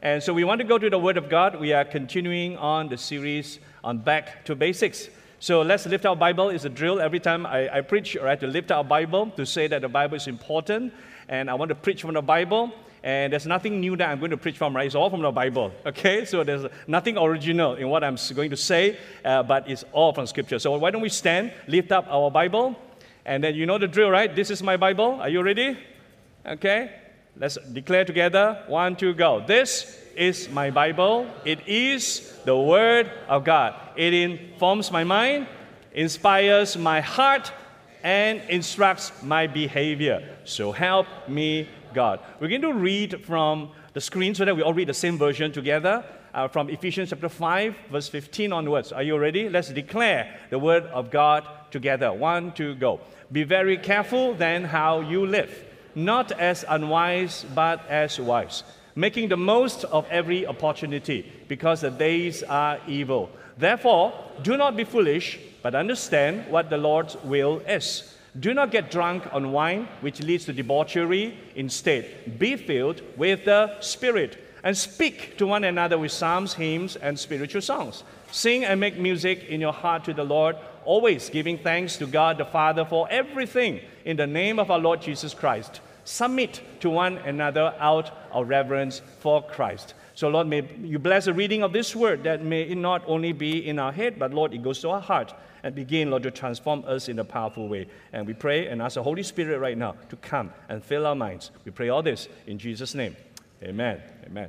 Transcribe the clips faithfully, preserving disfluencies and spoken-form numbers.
And so we want to go to the Word of God. We are continuing on the series on Back to Basics. So let's lift our Bible. It's a drill. Every time I, I preach, right, to lift our Bible, to say that the Bible is important. And I want to preach from the Bible. And there's nothing new that I'm going to preach from, right? It's all from the Bible, okay? So there's nothing original in what I'm going to say, uh, but it's all from Scripture. So why don't we stand, lift up our Bible, and then you know the drill, right? This is my Bible. Are you ready? Okay. Let's declare together. One, two, go. This is my Bible. It is the Word of God. It informs my mind, inspires my heart, and instructs my behavior. So help me, God. We're going to read from the screen so that we all read the same version together uh, from Ephesians chapter five, verse fifteen onwards. Are you ready? Let's declare the Word of God together. One, two, go. Be very careful then how you live. Not as unwise, but as wise, making the most of every opportunity, because the days are evil. Therefore, do not be foolish, but understand what the Lord's will is. Do not get drunk on wine, which leads to debauchery. Instead, be filled with the Spirit, and speak to one another with psalms, hymns, and spiritual songs. Sing and make music in your heart to the Lord, always giving thanks to God the Father for everything in the name of our Lord Jesus Christ. Submit to one another out of reverence for Christ. So, Lord, may you bless the reading of this word, that may it not only be in our head, but, Lord, it goes to our heart and begin, Lord, to transform us in a powerful way. And we pray and ask the Holy Spirit right now to come and fill our minds. We pray all this in Jesus' name. Amen. Amen.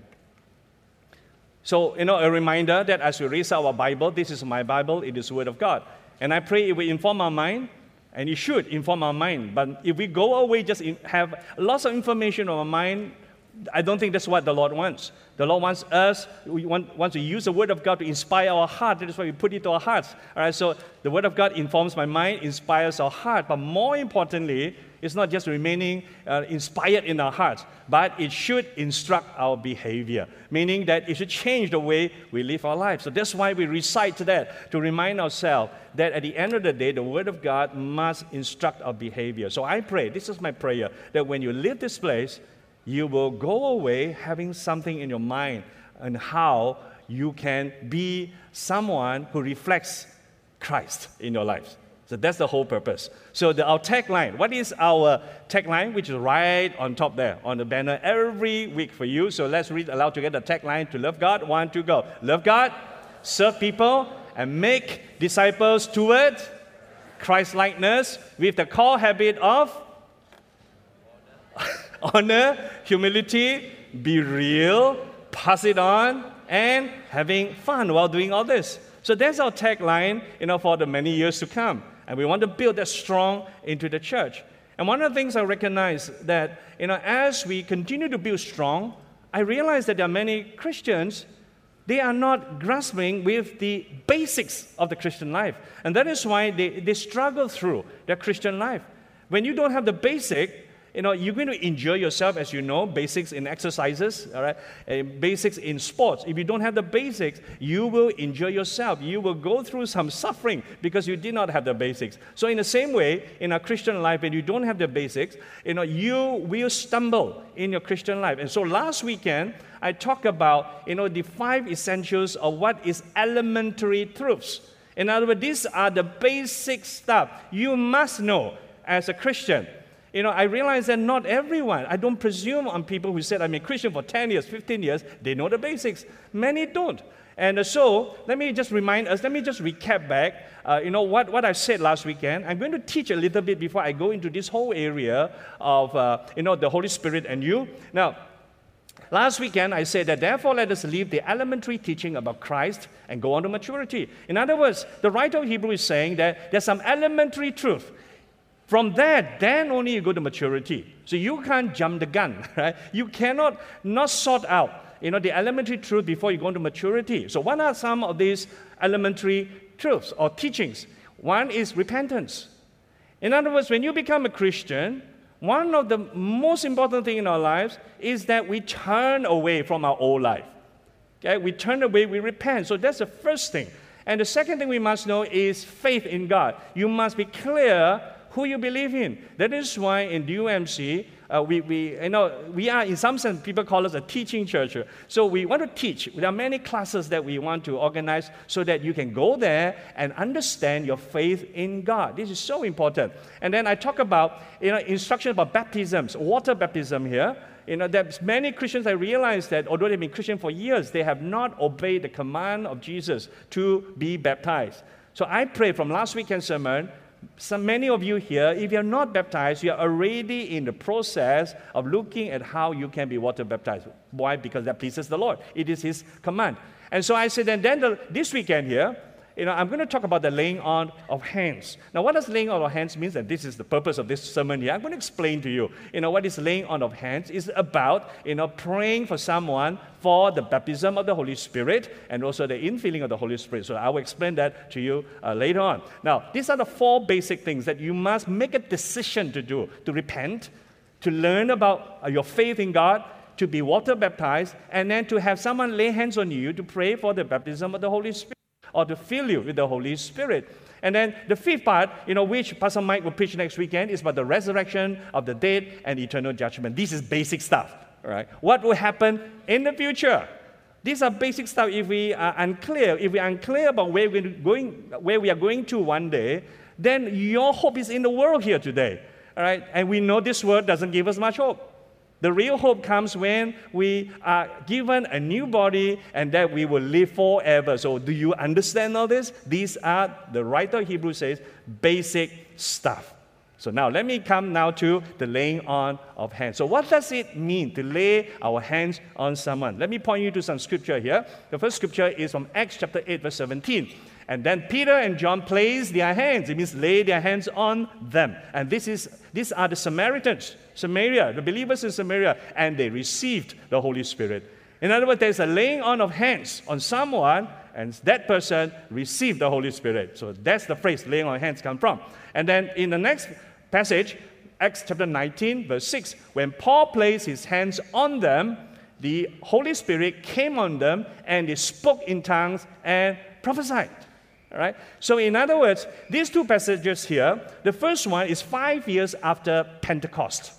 So, you know, a reminder that as we read our Bible, this is my Bible, it is the Word of God. And I pray it will inform our mind. And it should inform our mind. But if we go away, just in, have lots of information on our mind, I don't think that's what the Lord wants. The Lord wants us, we want, wants to use the Word of God to inspire our heart. That is why we put it to our hearts. All right, so the Word of God informs my mind, inspires our heart. But more importantly, it's not just remaining uh, inspired in our hearts, but it should instruct our behavior, meaning that it should change the way we live our lives. So that's why we recite that, to remind ourselves that at the end of the day, the Word of God must instruct our behavior. So I pray, this is my prayer, that when you leave this place, you will go away having something in your mind on how you can be someone who reflects Christ in your lives. So that's the whole purpose. So the, our tagline, what is our tagline, which is right on top there, on the banner every week for you. So let's read aloud together the tagline to love God. One, two, go. Love God, serve people, and make disciples toward Christ-likeness with the core habit of honor, humility, be real, pass it on, and having fun while doing all this. So that's our tagline, you know, for the many years to come. And we want to build that strong into the church. And one of the things I recognize that, you know, as we continue to build strong, I realize that there are many Christians, they are not grasping with the basics of the Christian life. And that is why they, they struggle through their Christian life. When you don't have the basic, you know, you're going to enjoy yourself, as you know, basics in exercises, all right, and basics in sports. If you don't have the basics, you will enjoy yourself. You will go through some suffering because you did not have the basics. So in the same way, in our Christian life, when you don't have the basics, you know, you will stumble in your Christian life. And so last weekend, I talked about, you know, the five essentials of what is elementary truths. In other words, these are the basic stuff you must know as a Christian. You know, I realize that not everyone, I don't presume on people who said, I'm a Christian for ten years, fifteen years, they know the basics. Many don't. And so, let me just remind us, let me just recap back, uh, you know, what, what I said last weekend. I'm going to teach a little bit before I go into this whole area of, uh, you know, the Holy Spirit and you. Now, last weekend I said that therefore let us leave the elementary teaching about Christ and go on to maturity. In other words, the writer of Hebrews is saying that there's some elementary truth. From there, then only you go to maturity. So you can't jump the gun, right? You cannot not sort out, you know, the elementary truth before you go into maturity. So what are some of these elementary truths or teachings? One is repentance. In other words, when you become a Christian, one of the most important things in our lives is that we turn away from our old life. Okay? We turn away, we repent. So that's the first thing. And the second thing we must know is faith in God. You must be clear who you believe in. That is why in D U M C, uh, we, we, you know, we are, in some sense, people call us a teaching church. So we want to teach. There are many classes that we want to organize so that you can go there and understand your faith in God. This is so important. And then I talk about, you know, instruction about baptisms, water baptism here. You know, there's many Christians, I realize that although they've been Christian for years, they have not obeyed the command of Jesus to be baptized. So I pray from last weekend's sermon, so many of you here, if you're not baptized, you're already in the process of looking at how you can be water baptized. Why? Because that pleases the Lord. It is His command. And so I said, and then the, this weekend here, you know, I'm going to talk about the laying on of hands. Now, what does laying on of hands mean? And this is the purpose of this sermon here. I'm going to explain to you, you know, what is laying on of hands. It's about, you know, praying for someone for the baptism of the Holy Spirit and also the infilling of the Holy Spirit. So I will explain that to you uh, later on. Now, these are the four basic things that you must make a decision to do: to repent, to learn about uh, your faith in God, to be water baptized, and then to have someone lay hands on you to pray for the baptism of the Holy Spirit, or to fill you with the Holy Spirit. And then the fifth part, you know, which Pastor Mike will preach next weekend, is about the resurrection of the dead and eternal judgment. This is basic stuff, all right? What will happen in the future? These are basic stuff. If we are unclear, if we are unclear about where we're going, where we are going to one day, then your hope is in the world here today, all right? And we know this world doesn't give us much hope. The real hope comes when we are given a new body and that we will live forever. So do you understand all this? These are, the writer of Hebrews says, basic stuff. So now let me come now to the laying on of hands. So what does it mean to lay our hands on someone? Let me point you to some scripture here. The first scripture is from Acts chapter eight, verse seventeen. And then Peter and John placed their hands. It means lay their hands on them. And this is these are the Samaritans, Samaria, the believers in Samaria, and they received the Holy Spirit. In other words, there's a laying on of hands on someone, and that person received the Holy Spirit. So that's the phrase laying on of hands come from. And then in the next passage, Acts chapter nineteen, verse six, when Paul placed his hands on them, the Holy Spirit came on them, and they spoke in tongues and prophesied. All right? So in other words, these two passages here, the first one is five years after Pentecost.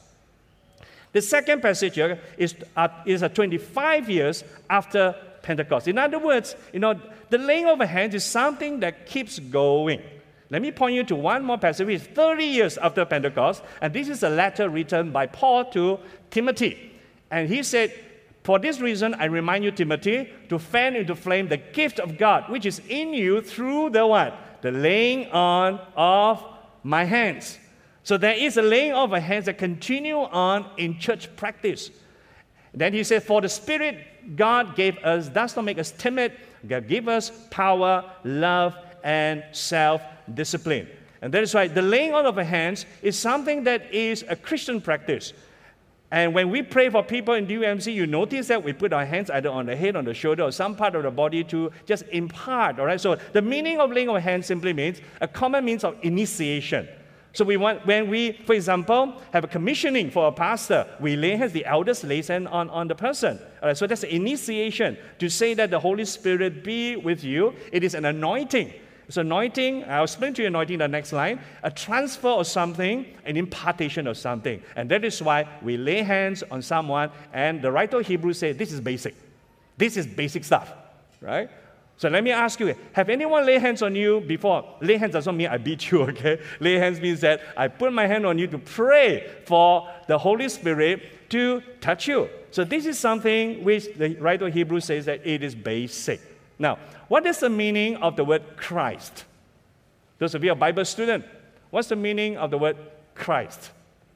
The second passage here is, uh, is uh, twenty-five years after Pentecost. In other words, you know, the laying of hands is something that keeps going. Let me point you to one more passage, which is thirty years after Pentecost, and this is a letter written by Paul to Timothy. And he said, "For this reason, I remind you, Timothy, to fan into flame the gift of God, which is in you through the what? The laying on of my hands." So there is a laying on of hands that continue on in church practice. Then he said, "For the Spirit God gave us does not make us timid. God gave us power, love, and self-discipline." And that is why the laying on of hands is something that is a Christian practice. And when we pray for people in D U M C, you notice that we put our hands either on the head, on the shoulder, or some part of the body to just impart, all right? So the meaning of laying on of hands simply means a common means of initiation. So we want, when we, for example, have a commissioning for a pastor, we lay hands, the elders lay hands on, on the person. All right, so that's an initiation to say that the Holy Spirit be with you. It is an anointing. It's anointing, I'll explain to you anointing in the next line, a transfer of something, an impartation of something. And that is why we lay hands on someone, and the writer of Hebrews says this is basic. This is basic stuff, right? So let me ask you, have anyone laid hands on you before? Lay hands doesn't mean I beat you, okay? Lay hands means that I put my hand on you to pray for the Holy Spirit to touch you. So this is something which the writer of Hebrews says that it is basic. Now, what is the meaning of the word Christ? Those of you are Bible student, what's the meaning of the word Christ?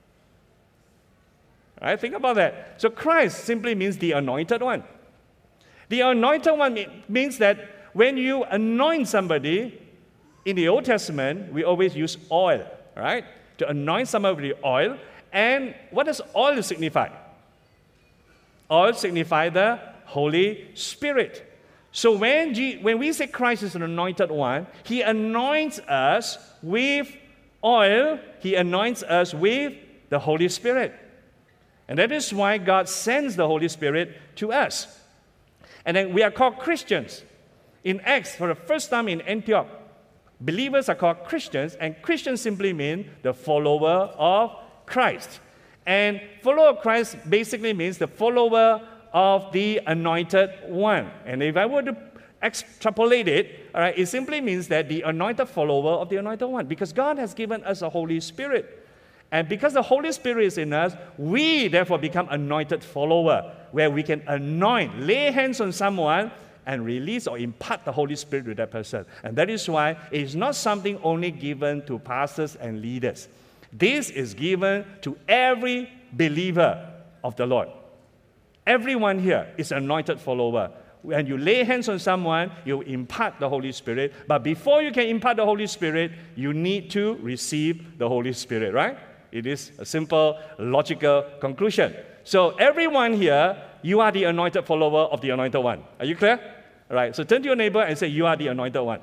All right, think about that. So Christ simply means the anointed one. The anointed one means that when you anoint somebody, in the Old Testament, we always use oil, right? To anoint somebody with oil. And what does oil signify? Oil signifies the Holy Spirit. So when, G- when we say Christ is an anointed one, He anoints us with oil. He anoints us with the Holy Spirit. And that is why God sends the Holy Spirit to us. And then we are called Christians. In Acts, for the first time in Antioch, believers are called Christians, and Christians simply mean the follower of Christ. And follower of Christ basically means the follower of the anointed one. And if I were to extrapolate it, all right, it simply means that the anointed follower of the anointed one, because God has given us a Holy Spirit. And because the Holy Spirit is in us, we therefore become anointed follower, where we can anoint, lay hands on someone, and release or impart the Holy Spirit to that person. And that is why it is not something only given to pastors and leaders. This is given to every believer of the Lord. Everyone here is an anointed follower. When you lay hands on someone, you impart the Holy Spirit. But before you can impart the Holy Spirit, you need to receive the Holy Spirit, right? It is a simple, logical conclusion. So everyone here, you are the anointed follower of the anointed one. Are you clear? All right. So turn to your neighbor and say, you are the anointed one.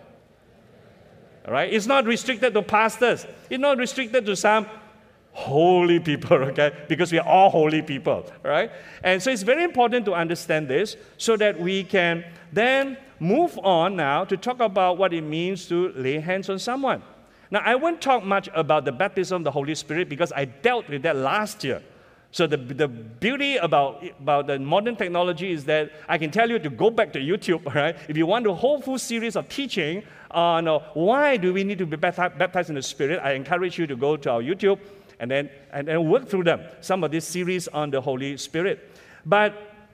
All right. It's not restricted to pastors. It's not restricted to some holy people, okay? Because we are all holy people, right? And so it's very important to understand this so that we can then move on now to talk about what it means to lay hands on someone. Now, I won't talk much about the baptism of the Holy Spirit because I dealt with that last year. So the, the beauty about, about the modern technology is that I can tell you to go back to YouTube, right? If you want a whole full series of teaching on uh, why do we need to be baptized, baptized in the Spirit, I encourage you to go to our YouTube and then, and then work through them, some of this series on the Holy Spirit. But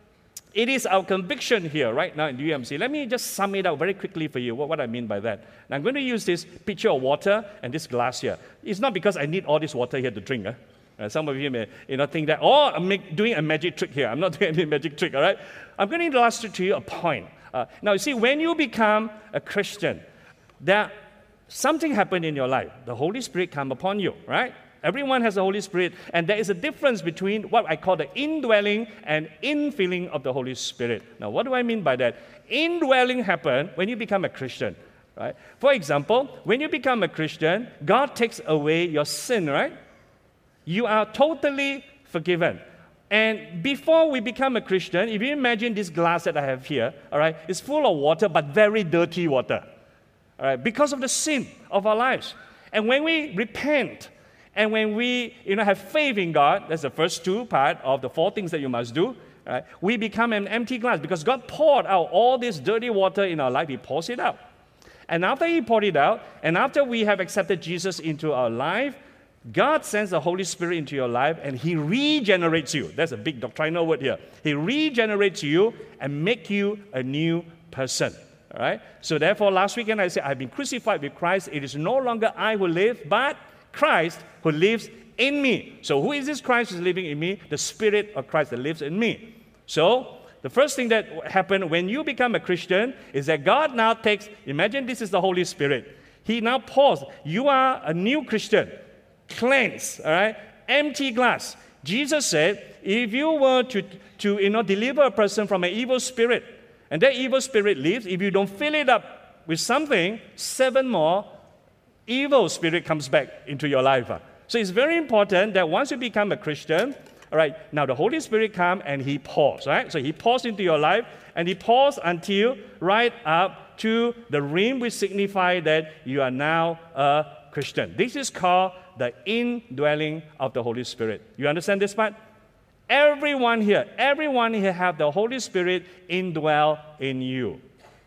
it is our conviction here right now in U M C. Let me just sum it up very quickly for you, what, what I mean by that. And I'm going to use this picture of water and this glass here. It's not because I need all this water here to drink. Eh? Uh, some of you may you know, think that, oh, I'm make, doing a magic trick here. I'm not doing any magic trick, all right? I'm going to illustrate to you a point. Uh, now, you see, when you become a Christian, there something happened in your life. The Holy Spirit come upon you, right? Everyone has the Holy Spirit, and there is a difference between what I call the indwelling and infilling of the Holy Spirit. Now, what do I mean by that? Indwelling happens when you become a Christian, right? For example, when you become a Christian, God takes away your sin, right? You are totally forgiven. And before we become a Christian, if you imagine this glass that I have here, all right, it's full of water, but very dirty water, all right, because of the sin of our lives. And when we repent, and when we you know, have faith in God, that's the first two part of the four things that you must do, right? We become an empty glass because God poured out all this dirty water in our life. He pours it out. And after He poured it out, and after we have accepted Jesus into our life, God sends the Holy Spirit into your life and He regenerates you. That's a big doctrinal word here. He regenerates you and make you a new person. All right? So therefore, last weekend I said, I've been crucified with Christ. It is no longer I who live, but Christ who lives in me. So who is this Christ who is living in me? The Spirit of Christ that lives in me. So the first thing that happened when you become a Christian is that God now takes, imagine this is the Holy Spirit. He now pours. You are a new Christian. Cleansed, all right? Empty glass. Jesus said, if you were to, to you know, deliver a person from an evil spirit, and that evil spirit leaves, if you don't fill it up with something, seven more evil spirit comes back into your life. So it's very important that once you become a Christian, all right, now the Holy Spirit comes and He pours, right? So He pours into your life, and He pours until right up to the rim, which signifies that you are now a Christian. This is called the indwelling of the Holy Spirit. You understand this part? Everyone here, everyone here have the Holy Spirit indwell in you.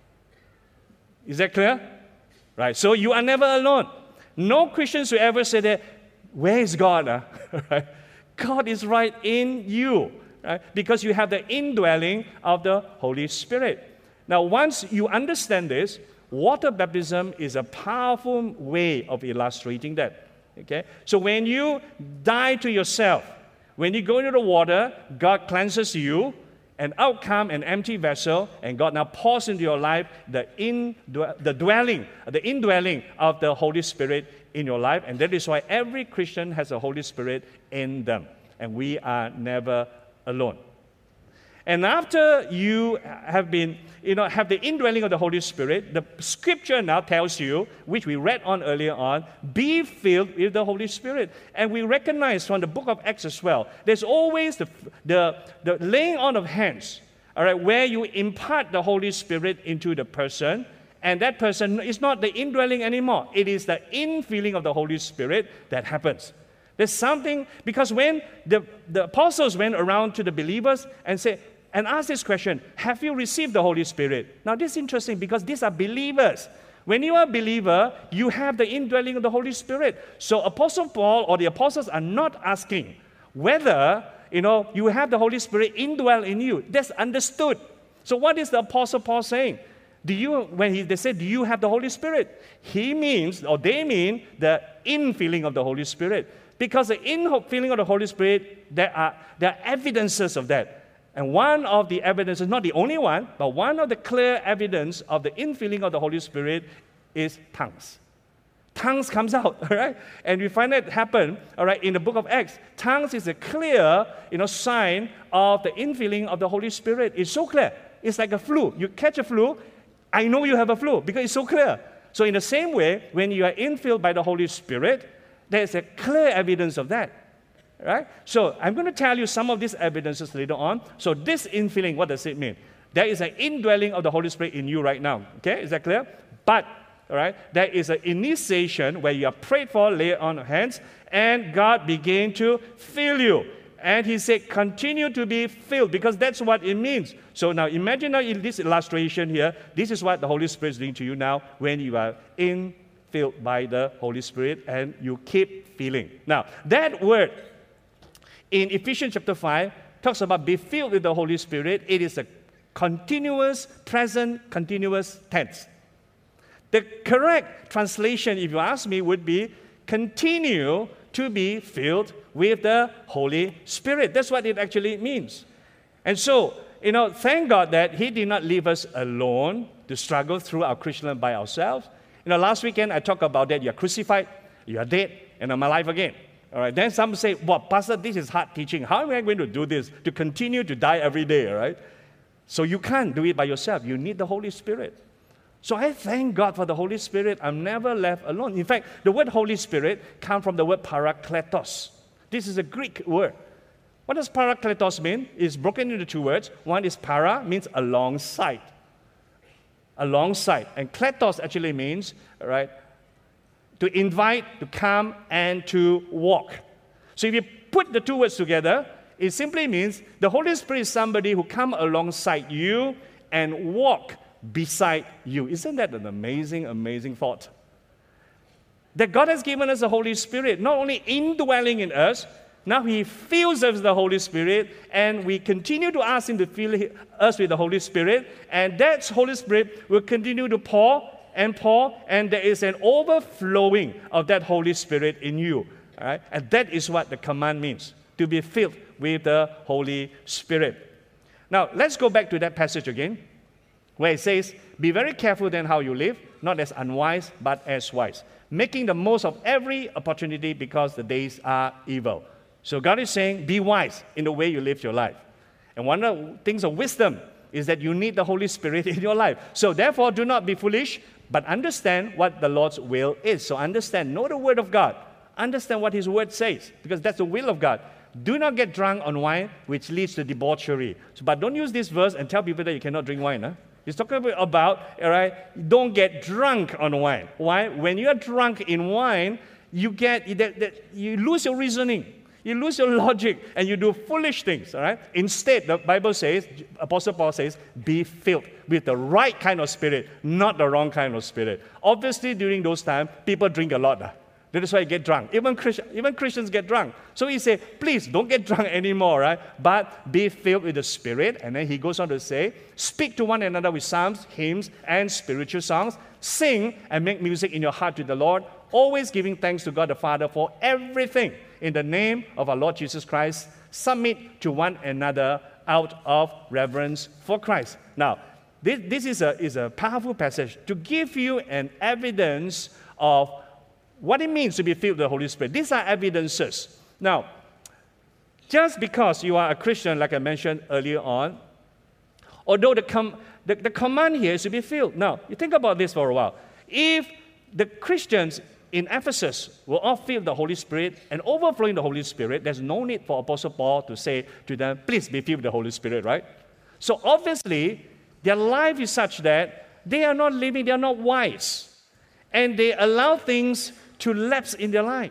Is that clear? Right, so you are never alone. No Christians will ever say that, where is God? Uh? Right? God is right in you, right? Because you have the indwelling of the Holy Spirit. Now, once you understand this, water baptism is a powerful way of illustrating that. Okay? So when you die to yourself, when you go into the water, God cleanses you, and out come an empty vessel, and God now pours into your life the, in, the dwelling, the indwelling of the Holy Spirit in your life. And that is why every Christian has the Holy Spirit in them. And we are never alone. And after you have been, you know, have the indwelling of the Holy Spirit, the Scripture now tells you, which we read on earlier on, be filled with the Holy Spirit. And we recognize from the book of Acts as well, there's always the, the, the laying on of hands, all right, where you impart the Holy Spirit into the person, and that person is not the indwelling anymore. It is the infilling of the Holy Spirit that happens. There's something, because when the, the apostles went around to the believers and said, and asked this question, have you received the Holy Spirit? Now this is interesting because these are believers. When you are a believer, you have the indwelling of the Holy Spirit. So Apostle Paul or the apostles are not asking whether, you know, you have the Holy Spirit indwell in you. That's understood. So what is the Apostle Paul saying? Do you, when he, they say, do you have the Holy Spirit? He means, or they mean, the infilling of the Holy Spirit. Because the infilling of the Holy Spirit, there are, there are evidences of that. And one of the evidences, not the only one, but one of the clear evidence of the infilling of the Holy Spirit is tongues. Tongues comes out, all right? And we find that happen, all right, in the book of Acts. Tongues is a clear, you know, sign of the infilling of the Holy Spirit. It's so clear. It's like a flu. You catch a flu, I know you have a flu because it's so clear. So in the same way, when you are infilled by the Holy Spirit, there's a clear evidence of that. Right? So I'm going to tell you some of these evidences later on. So this infilling, what does it mean? There is an indwelling of the Holy Spirit in you right now. Okay, is that clear? But, all right, there is an initiation where you are prayed for, lay on hands, and God began to fill you. And he said, continue to be filled, because that's what it means. So now imagine now in this illustration here, this is what the Holy Spirit is doing to you now when you are infilled by the Holy Spirit and you keep feeling. Now, that word in Ephesians chapter five, talks about be filled with the Holy Spirit. It is a continuous, present, continuous tense. The correct translation, if you ask me, would be continue to be filled with the Holy Spirit. That's what it actually means. And so, you know, thank God that He did not leave us alone to struggle through our Christian life by ourselves. You know, last weekend I talked about that. You are crucified, you are dead, and I'm alive again. All right. Then some say, well, Pastor, this is hard teaching. How am I going to do this? To continue to die every day, all right? So you can't do it by yourself. You need the Holy Spirit. So I thank God for the Holy Spirit. I'm never left alone. In fact, the word Holy Spirit comes from the word parakletos. This is a Greek word. What does parakletos mean? It's broken into two words. One is para, means alongside. Alongside. And kletos actually means, all right, to invite, to come, and to walk. So if you put the two words together, it simply means the Holy Spirit is somebody who comes alongside you and walk beside you. Isn't that an amazing, amazing thought? That God has given us the Holy Spirit, not only indwelling in us, now He fills us with the Holy Spirit, and we continue to ask Him to fill us with the Holy Spirit, and that Holy Spirit will continue to pour and pour, and there is an overflowing of that Holy Spirit in you. All right? And that is what the command means, to be filled with the Holy Spirit. Now, let's go back to that passage again, where it says, be very careful then how you live, not as unwise, but as wise, making the most of every opportunity because the days are evil. So God is saying, be wise in the way you live your life. And one of the things of wisdom is that you need the Holy Spirit in your life. So therefore, do not be foolish, but understand what the Lord's will is. So understand, know the Word of God. Understand what His Word says, because that's the will of God. Do not get drunk on wine, which leads to debauchery. So, but don't use this verse and tell people that you cannot drink wine. Huh? He's talking about, all right, don't get drunk on wine. Why? When you are drunk in wine, you get that, that, you lose your reasoning. You lose your logic and you do foolish things, all right? Instead, the Bible says, Apostle Paul says, be filled with the right kind of spirit, not the wrong kind of spirit. Obviously, during those times, people drink a lot. Uh. That is why you get drunk. Even, Christ, even Christians get drunk. So he said, please don't get drunk anymore, right? But be filled with the Spirit. And then he goes on to say, speak to one another with psalms, hymns, and spiritual songs. Sing and make music in your heart to the Lord, always giving thanks to God the Father for everything. In the name of our Lord Jesus Christ, submit to one another out of reverence for Christ. Now, this, this is, a, is a powerful passage to give you an evidence of what it means to be filled with the Holy Spirit. These are evidences. Now, just because you are a Christian, like I mentioned earlier on, although the, com- the, the command here is to be filled. Now, you think about this for a while. If the Christians in Ephesus were all filled with the Holy Spirit and overflowing the Holy Spirit, there's no need for Apostle Paul to say to them, please be filled with the Holy Spirit, right? So obviously, their life is such that they are not living, they are not wise. And they allow things to lapse in their life.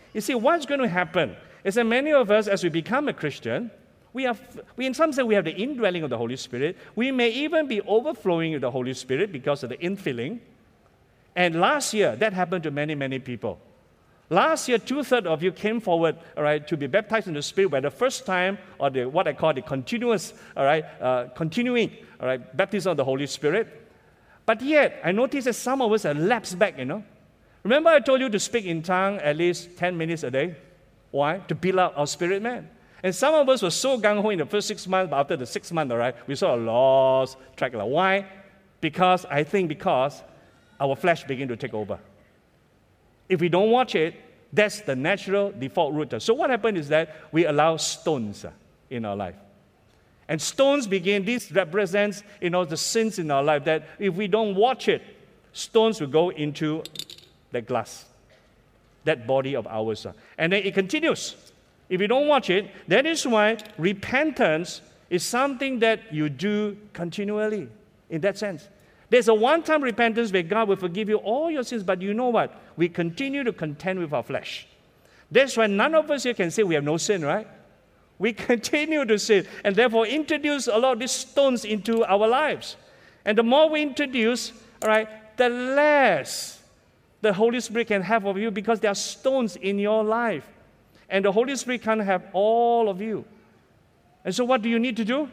You see, what's going to happen is that many of us, as we become a Christian, we are, we in some sense, we have the indwelling of the Holy Spirit. We may even be overflowing with the Holy Spirit because of the infilling. And last year, that happened to many, many people. Last year, two-thirds of you came forward, all right, to be baptized in the Spirit, where the first time, or the what I call the continuous, all right, uh, continuing, all right, baptism of the Holy Spirit. But yet, I noticed that some of us have lapsed back, you know. Remember I told you to speak in tongues at least ten minutes a day? Why? To build up our spirit man. And some of us were so gung-ho in the first six months, but after the sixth month, all right, we sort of lost track. Why? Because, I think because our flesh began to take over. If we don't watch it, that's the natural default route. So what happened is that we allow stones in our life. And stones begin, this represents, you know, the sins in our life, that if we don't watch it, stones will go into that glass, that body of ours. And then it continues. If you don't watch it, that is why repentance is something that you do continually, in that sense. There's a one-time repentance where God will forgive you all your sins, but you know what? We continue to contend with our flesh. That's why none of us here can say we have no sin, right? We continue to sin, and therefore introduce a lot of these stones into our lives. And the more we introduce, all right, the less the Holy Spirit can have of you, because there are stones in your life. And the Holy Spirit can't have all of you. And so what do you need to do?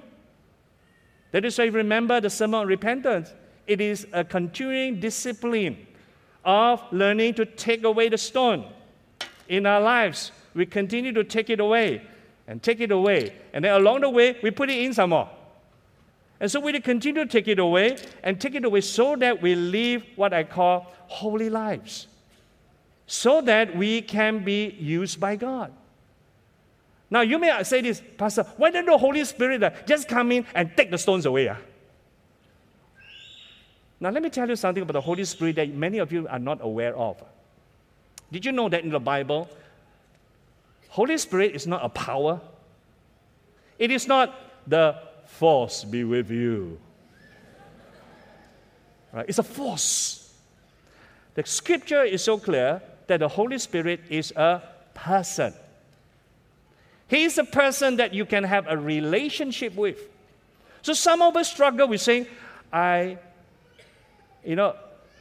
That is why you remember the Sermon on Repentance. It is a continuing discipline of learning to take away the stone in our lives. We continue to take it away and take it away. And then along the way, we put it in some more. And so we continue to take it away and take it away so that we live what I call holy lives, so that we can be used by God. Now, you may say this, Pastor, why don't the Holy Spirit uh, just come in and take the stones away? Uh? Now, let me tell you something about the Holy Spirit that many of you are not aware of. Did you know that in the Bible, Holy Spirit is not a power? It is not the force be with you. Right? It's a force. The scripture is so clear that the Holy Spirit is a person. He is a person that you can have a relationship with. So some of us struggle with saying, I, you know,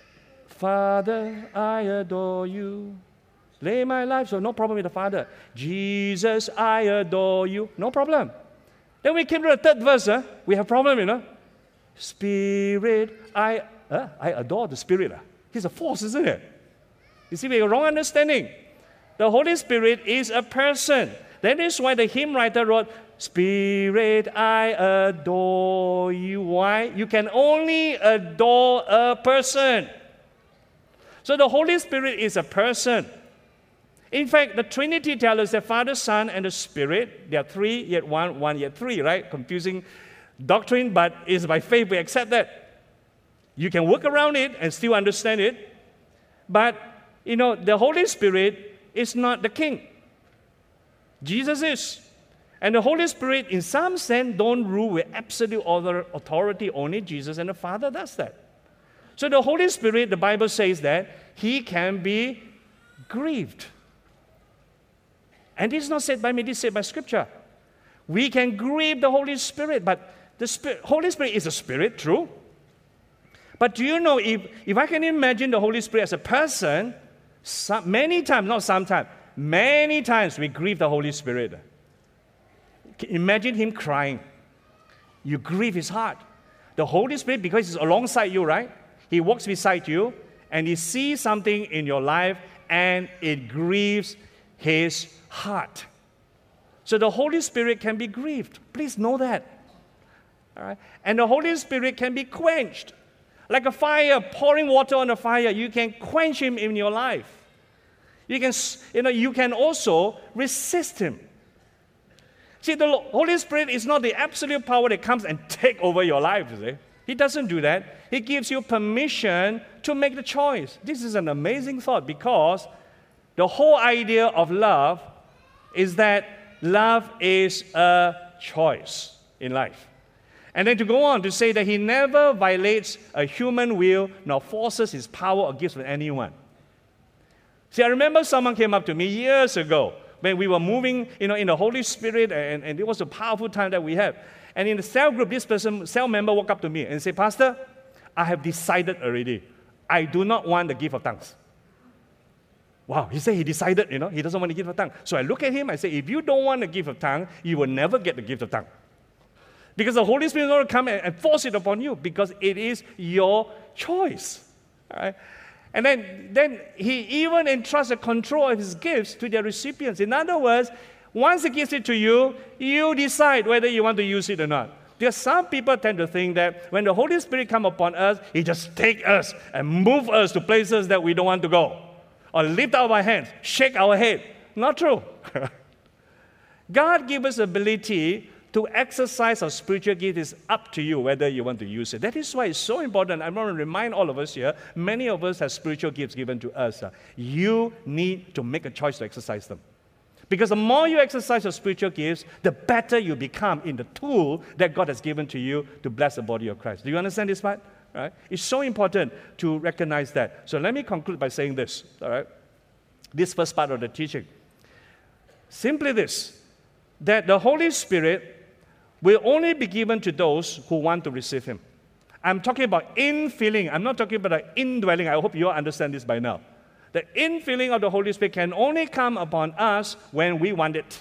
Father, I adore you. Lay my life, so no problem with the Father. Jesus, I adore you. No problem. Then we came to the third verse, huh? We have problem, you know. Spirit, I, uh, I adore the Spirit. Uh. He's a force, isn't it? You see, we have a wrong understanding. The Holy Spirit is a person. That is why the hymn writer wrote, Spirit, I adore you. Why? You can only adore a person. So the Holy Spirit is a person. In fact, the Trinity tells us that Father, Son, and the Spirit, they are three, yet one, one, yet three, right? Confusing doctrine, but it's by faith we accept that. You can work around it and still understand it. But, you know, the Holy Spirit is not the king. Jesus is. And the Holy Spirit, in some sense, don't rule with absolute authority. Only Jesus and the Father does that. So the Holy Spirit, the Bible says that He can be grieved. And this is not said by me, this is said by Scripture. We can grieve the Holy Spirit, but the Spirit, Holy Spirit is a spirit, true. But do you know, if, if I can imagine the Holy Spirit as a person, some, many times, not sometimes, many times we grieve the Holy Spirit. Imagine Him crying. You grieve His heart. The Holy Spirit, because He's alongside you, right? He walks beside you, and He sees something in your life, and it grieves His heart. So the Holy Spirit can be grieved. Please know that. All right? And the Holy Spirit can be quenched. Like a fire, pouring water on a fire, you can quench Him in your life. You can, you know, you can also resist Him. See, the Holy Spirit is not the absolute power that comes and take over your life, you see. He doesn't do that. He gives you permission to make the choice. This is an amazing thought, because the whole idea of love is that love is a choice in life. And then to go on to say that He never violates a human will nor forces His power or gifts with anyone. See, I remember someone came up to me years ago when we were moving, you know, in the Holy Spirit, and, and it was a powerful time that we had. And in the cell group, this person, cell member, walked up to me and said, Pastor, I have decided already. I do not want the gift of tongues. Wow, he said he decided, you know, he doesn't want the gift of tongue. So I look at him, I say, if you don't want the gift of tongue, you will never get the gift of tongue. Because the Holy Spirit is going to come and, and force it upon you because it is your choice. All right? And then, then he even entrusts the control of his gifts to their recipients. In other words, once he gives it to you, you decide whether you want to use it or not. Because some people tend to think that when the Holy Spirit comes upon us, he just takes us and moves us to places that we don't want to go. Or lift up our hands, shake our head. Not true. God gives us the ability to exercise our spiritual gift. Is up to you whether you want to use it. That is why it's so important. I want to remind all of us here, many of us have spiritual gifts given to us. You need to make a choice to exercise them. Because the more you exercise your spiritual gifts, the better you become in the tool that God has given to you to bless the body of Christ. Do you understand this part? Right? It's so important to recognize that. So let me conclude by saying this. All right? This first part of the teaching. Simply this, that the Holy Spirit will only be given to those who want to receive Him. I'm talking about infilling. I'm not talking about the indwelling. I hope you all understand this by now. The infilling of the Holy Spirit can only come upon us when we want it.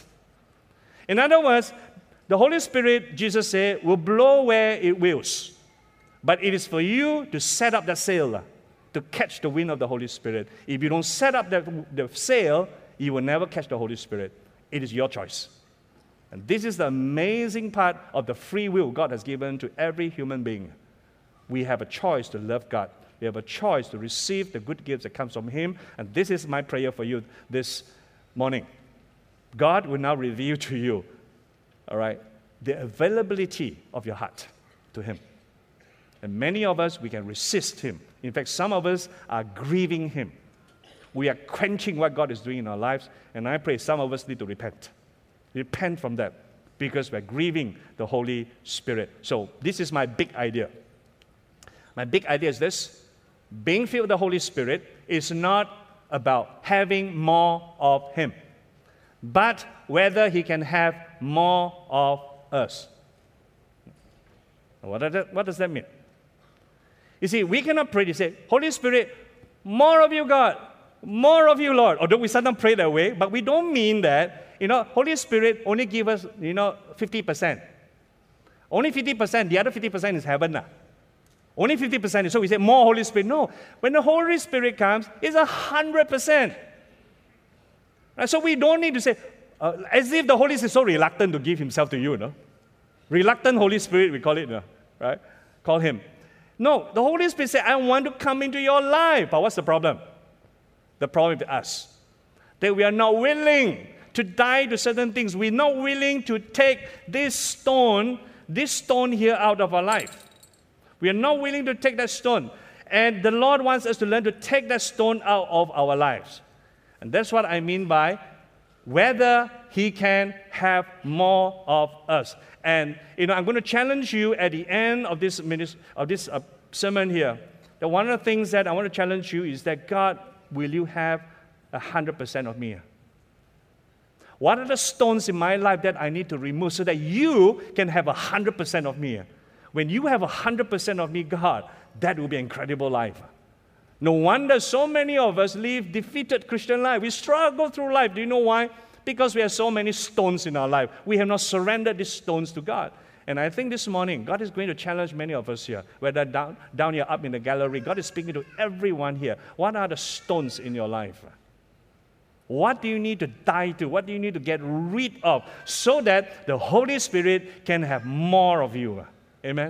In other words, the Holy Spirit, Jesus said, will blow where it wills. But it is for you to set up the sail, to catch the wind of the Holy Spirit. If you don't set up the, the sail, you will never catch the Holy Spirit. It is your choice. And this is the amazing part of the free will God has given to every human being. We have a choice to love God. We have a choice to receive the good gifts that comes from Him. And this is my prayer for you this morning. God will now reveal to you, all right, the availability of your heart to Him. And many of us, we can resist Him. In fact, some of us are grieving Him. We are quenching what God is doing in our lives. And I pray some of us need to repent. Repent from that because we're grieving the Holy Spirit. So this is my big idea. My big idea is this. Being filled with the Holy Spirit is not about having more of Him, but whether He can have more of us. What does that, what does that mean? You see, we cannot pray to say, Holy Spirit, more of you, God, more of you, Lord. Although we sometimes pray that way, but we don't mean that, you know, Holy Spirit only give us, you know, fifty percent. Only fifty percent, the other fifty percent is heaven now. Only fifty percent. So we say more Holy Spirit. No, when the Holy Spirit comes, it's one hundred percent. Right? So we don't need to say, uh, as if the Holy Spirit is so reluctant to give Himself to you, no? Reluctant Holy Spirit, we call it, no? Right? Call Him. No, the Holy Spirit said, I want to come into your life. But what's the problem? The problem with us, that we are not willing to die to certain things. We're not willing to take this stone, this stone here out of our life. We are not willing to take that stone. And the Lord wants us to learn to take that stone out of our lives. And that's what I mean by whether He can have more of us. And, you know, I'm going to challenge you at the end of this, of this uh, sermon here, that one of the things that I want to challenge you is that, God, will you have one hundred percent of me? What are the stones in my life that I need to remove so that you can have one hundred percent of me? When you have one hundred percent of me, God, that will be an incredible life. No wonder so many of us live defeated Christian life. We struggle through life. Do you know why? Because we have so many stones in our life. We have not surrendered these stones to God. And I think this morning, God is going to challenge many of us here, whether down, down here, up in the gallery. God is speaking to everyone here. What are the stones in your life? What do you need to die to? What do you need to get rid of so that the Holy Spirit can have more of you? Amen?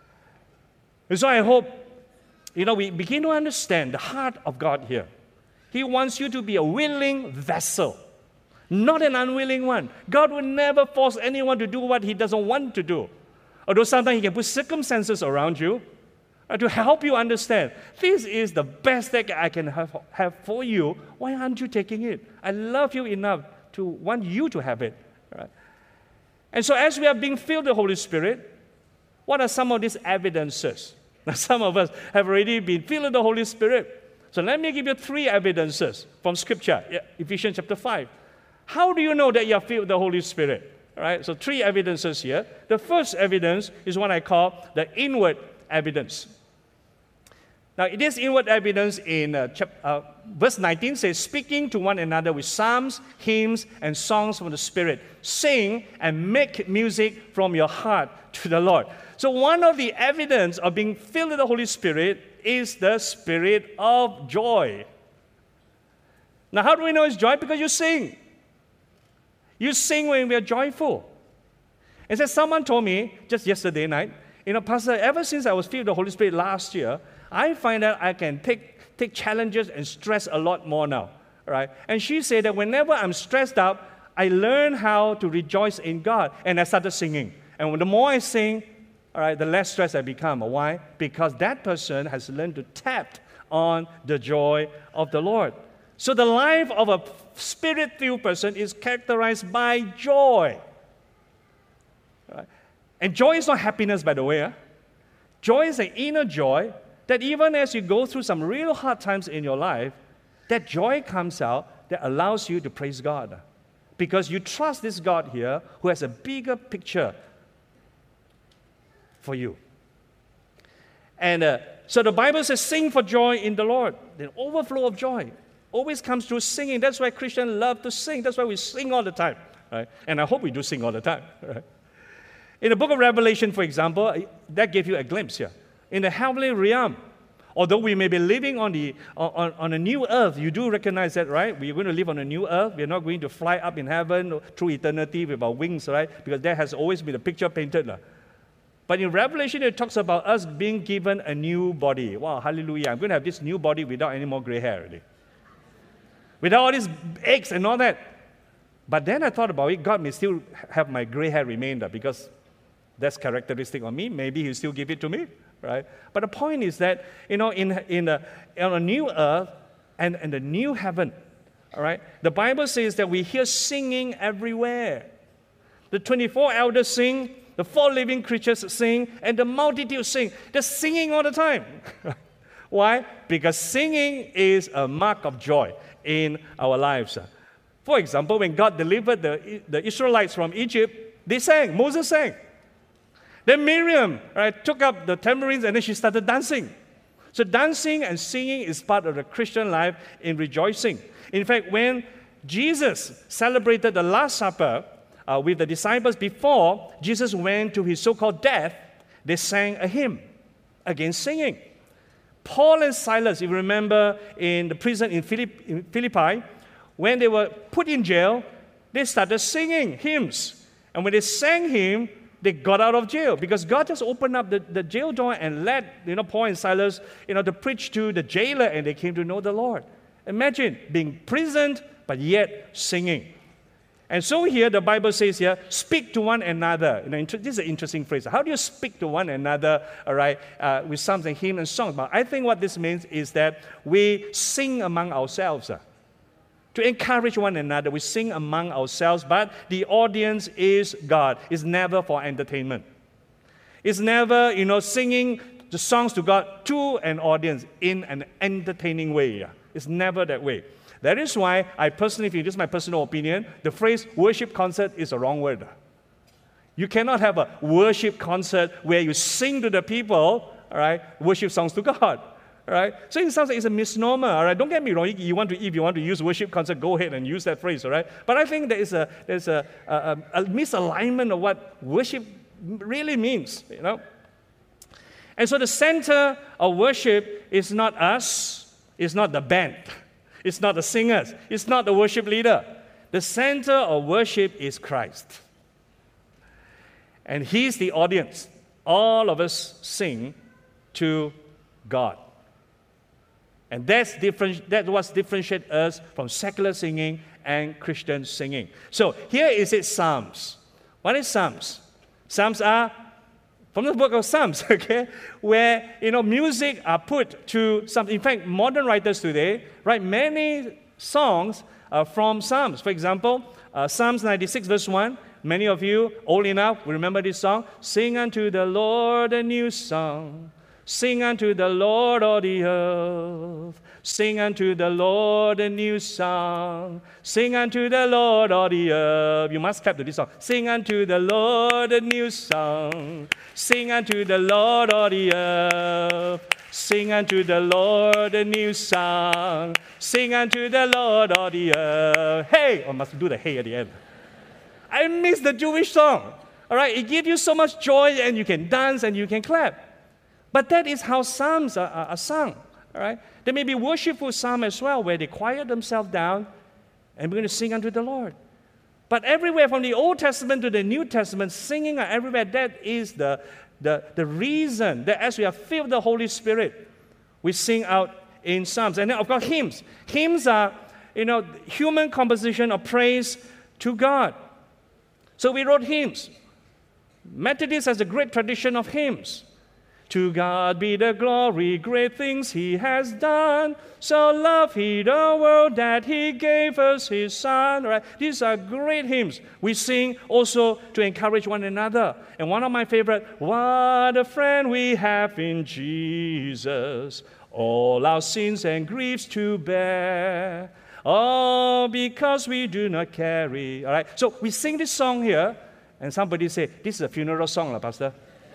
And so I hope, you know, we begin to understand the heart of God here. He wants you to be a willing vessel, not an unwilling one. God will never force anyone to do what He doesn't want to do. Although sometimes He can put circumstances around you uh, to help you understand, this is the best that I can have, have for you. Why aren't you taking it? I love you enough to want you to have it. Right? And so as we are being filled with the Holy Spirit, what are some of these evidences? Now, some of us have already been filled with the Holy Spirit. So let me give you three evidences from Scripture, Ephesians chapter five. How do you know that you are filled with the Holy Spirit? All right, so three evidences here. The first evidence is what I call the inward evidence. Now, it is inward evidence in uh, chap- uh, verse nineteen says, speaking to one another with psalms, hymns, and songs from the Spirit. Sing and make music from your heart to the Lord. So one of the evidence of being filled with the Holy Spirit is the spirit of joy. Now, how do we know it's joy? Because you sing. You sing when we are joyful. And so someone told me just yesterday night, you know, Pastor, ever since I was filled with the Holy Spirit last year, I find that I can take, take challenges and stress a lot more now. Right? And she said that whenever I'm stressed out, I learn how to rejoice in God. And I started singing. And the more I sing, all right, the less stressed I become. Why? Because that person has learned to tap on the joy of the Lord. So the life of a spirit-filled person is characterized by joy. Right? And joy is not happiness, by the way. Huh? Joy is an inner joy that even as you go through some real hard times in your life, that joy comes out that allows you to praise God. Because you trust this God here who has a bigger picture for you. And uh, so the Bible says, sing for joy in the Lord. The overflow of joy always comes through singing. That's why Christians love to sing. That's why we sing all the time. Right? And I hope we do sing all the time. Right? In the book of Revelation, for example, that gave you a glimpse here. In the heavenly realm, although we may be living on, the, on, on a new earth, you do recognize that, right? We're going to live on a new earth. We're not going to fly up in heaven through eternity with our wings, right? Because that has always been a picture painted. But in Revelation, it talks about us being given a new body. Wow, hallelujah. I'm going to have this new body without any more gray hair, really. Without all these aches and all that. But then I thought about it. God may still have my gray hair remain there because that's characteristic of me. Maybe He'll still give it to me, right? But the point is that, you know, in, in a, on a new earth and, and a new heaven, all right, the Bible says that we hear singing everywhere. The twenty-four elders sing, the four living creatures sing, and the multitude sing. They're singing all the time. Why? Because singing is a mark of joy in our lives. For example, when God delivered the, the Israelites from Egypt, they sang. Moses sang. Then Miriam, right, took up the tambourines and then she started dancing. So dancing and singing is part of the Christian life in rejoicing. In fact, when Jesus celebrated the Last Supper uh, with the disciples before Jesus went to his so-called death, they sang a hymn against singing. Paul and Silas, if you remember, in the prison in Philippi, when they were put in jail, they started singing hymns. And when they sang hymn, they got out of jail because God just opened up the, the jail door and let, you know, Paul and Silas, you know, to preach to the jailer, and they came to know the Lord. Imagine being imprisoned, but yet singing. And so here, the Bible says here, speak to one another. You know, this is an interesting phrase. How do you speak to one another, all right, uh, with psalms and hymns and songs? But I think what this means is that we sing among ourselves. Uh, to encourage one another, we sing among ourselves, but the audience is God. It's never for entertainment. It's never, you know, singing the songs to God to an audience in an entertaining way. It's never that way. That is why I personally feel, this is my personal opinion, the phrase worship concert is a wrong word. You cannot have a worship concert where you sing to the people, all right, worship songs to God. All right? So it sounds like it's a misnomer. All right? Don't get me wrong. You want to, if you want to use worship concert, go ahead and use that phrase. All right? But I think there is a there's a, a, a misalignment of what worship really means. You know. And so the center of worship is not us. It's not the band. It's not the singers. It's not the worship leader. The center of worship is Christ. And He's the audience. All of us sing to God. And that's different, that's what differentiates us from secular singing and Christian singing. So here is it Psalms. What is Psalms? Psalms are from the book of Psalms, okay, where, you know, music are put to some. In fact, modern writers today write many songs uh, from Psalms. For example, uh, Psalms ninety-six verse one. Many of you, old enough, will remember this song. Sing unto the Lord a new song. Sing unto the Lord, all the earth. Sing unto the Lord a new song. Sing unto the Lord, all the earth. You must clap to this song. Sing unto the Lord a new song. Sing unto the Lord, all the earth. Sing unto the Lord a new song. Sing unto the Lord, all the earth. Hey! I must do the hey at the end. I miss the Jewish song. All right? It gives you so much joy, and you can dance and you can clap. But that is how psalms are, are, are sung. All right? There may be worshipful psalms as well, where they quiet themselves down and we're going to sing unto the Lord. But everywhere from the Old Testament to the New Testament, singing everywhere, that is the, the, the reason that as we are filled with the Holy Spirit, we sing out in psalms. And then, of course, hymns. Hymns are, you know, human composition of praise to God. So we wrote hymns. Methodist has a great tradition of hymns. To God be the glory, great things He has done. So loved He the world that He gave us His Son. Right? These are great hymns. We sing also to encourage one another. And one of my favorite, what a friend we have in Jesus, all our sins and griefs to bear. Oh, because we do not carry. All right. So we sing this song here, and somebody say, this is a funeral song, Pastor.